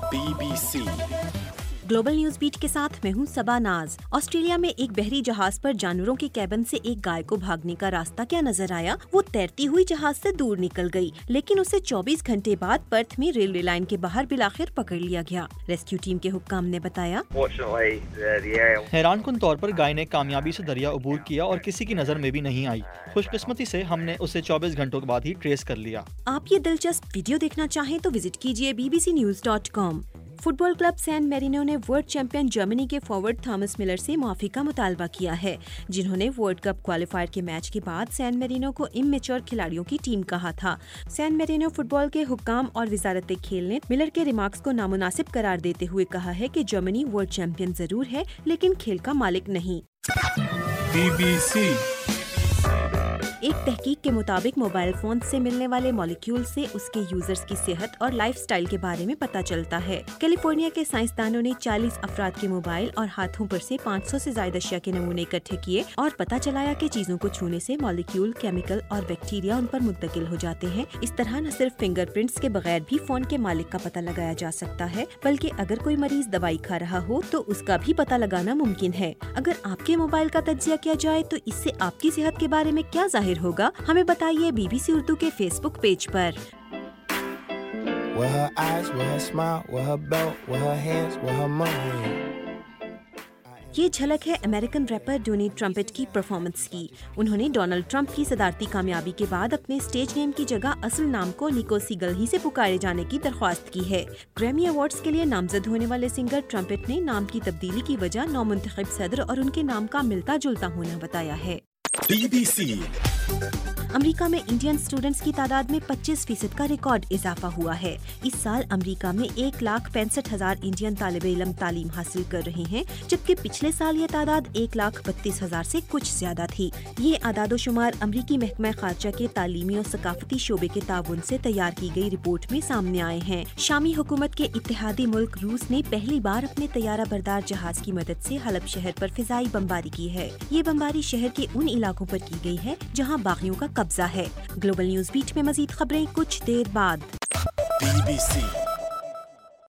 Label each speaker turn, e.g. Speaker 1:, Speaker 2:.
Speaker 1: BBC
Speaker 2: global news beat के साथ मैं हूं सबा नाज। ऑस्ट्रेलिया में एक बहरी जहाज पर जानवरों के कैबिन से एक गाय को भागने का रास्ता क्या नजर आया? वो तैरती हुई जहाज से दूर निकल गई, लेकिन उसे 24 घंटे बाद पर्थ में रेलवे लाइन के बाहर बिलाखिर पकड़ लिया गया। रेस्क्यू टीम के हुक्काम ने बताया,
Speaker 3: हैरानकुन तौर पर गाय ने कामयाबी से दरिया अबूर किया और किसी की नजर में भी नहीं आई। खुशकिस्मती से हमने उसे 24 घंटों के बाद ही ट्रेस कर लिया।
Speaker 2: आप ये दिलचस्प वीडियो देखना चाहें तो विजिट कीजिए bbcnews.com। Football club San Marino ने वर्ल्ड चैंपियन जर्मनी के फॉरवर्ड थॉमस मिलर से माफी का मुतालबा किया है, जिन्होंने वर्ल्ड कप क्वालिफायर के मैच के बाद सैन मैरिनो को इमैच्योर खिलाड़ियों की टीम कहा था। सैन मैरिनो फुटबॉल के हुक्काम और वजारत खेल ने मिलर के रिमार्क्स को नामुनासिब करार देते हुए कहा है कि जर्मनी वर्ल्ड चैंपियन जरूर है, लेकिन खेल का मालिक नहीं।
Speaker 1: BBC
Speaker 2: एक तहकीक के मुताबिक मोबाइल फोन से मिलने वाले मॉलिक्यूल से उसके यूजर्स की सेहत और लाइफस्टाइल के बारे में पता चलता है। कैलिफोर्निया के साइंसदानों ने 40 अफराद के मोबाइल और हाथों पर से 500 से ज्यादा अशिया के नमूने इकट्ठे किए और पता चलाया कि चीजों को छूने से मॉलिक्यूल, केमिकल और बैक्टीरिया उन पर मुंतकिल हो जाते हैं। इस तरह न सिर्फ फिंगरप्रिंट्स के बगैर भी फोन के मालिक का पता लगाया जा सकता है, बल्कि अगर कोई मरीज दवाई खा रहा हो तो उसका भी पता लगाना मुमकिन है। अगर आपके मोबाइल का तज्जिया किया जाए तो इससे आपकी सेहत के बारे में क्या जाहिर होगा? हमें बताइए BBC उर्दू के फेसबुक पेज पर। ये झलक है अमेरिकन रैपर डोनाल्ड ट्रम्पेट की परफॉर्मेंस की। उन्होंने डोनाल्ड ट्रंप की सदारती कामयाबी के बाद अपने स्टेज नेम की जगह असल नाम को निको सीगल ही से पुकारे जाने की दरख्वास्त की है। ग्रैमी अवार्ड्स के लिए नामजद होने वाले सिंगर ट्रम्पेट ने नाम की तब्दीली की वजह नौमुंतखब सदर और उनके नाम का मिलता जुलता होना बताया है।
Speaker 1: BBC
Speaker 2: अमेरिका में इंडियन स्टूडेंट्स की तादाद में 25% का रिकॉर्ड इजाफा हुआ है। इस साल अमेरिका में 1,65,000 इंडियन तालिब इल्म तालीम हासिल कर रहे हैं, जबकि पिछले साल ये तादाद 1,32,000 से कुछ ज्यादा थी। ये आदादोशुमार अमरीकी महकमा खारजा के तालीमी और सकाफती शोबे के ताउन से तैयार की गई रिपोर्ट में सामने आए हैं। शामी हुकूमत के इत्तेहादी मुल्क रूस ने पहली बार अपने तैयारा बरदार जहाज की मदद से हलब शहर पर फिजाई बमबारी की है। ये बमबारी शहर के उन इलाकों पर की गई है जहाँ बागियों का कब्जा है। ग्लोबल न्यूज बीट में मजीद खबरें कुछ देर बाद।
Speaker 1: BBC